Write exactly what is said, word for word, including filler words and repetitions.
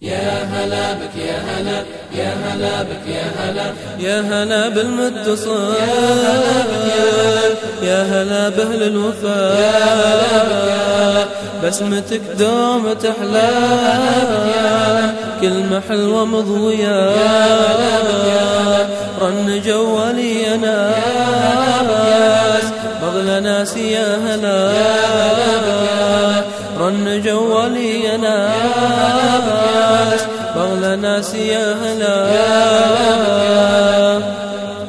يا هلا بك يا هلا يا هلا بك يا هلا يا هلا بالمتصل يا هلا بأهل الوفاء بسمتك دوم تحلى كلمة حلوة مضوية رن جوالي ناس بغل ناسي يا هلا رن جوالي ناس بغل ناسي يا هلا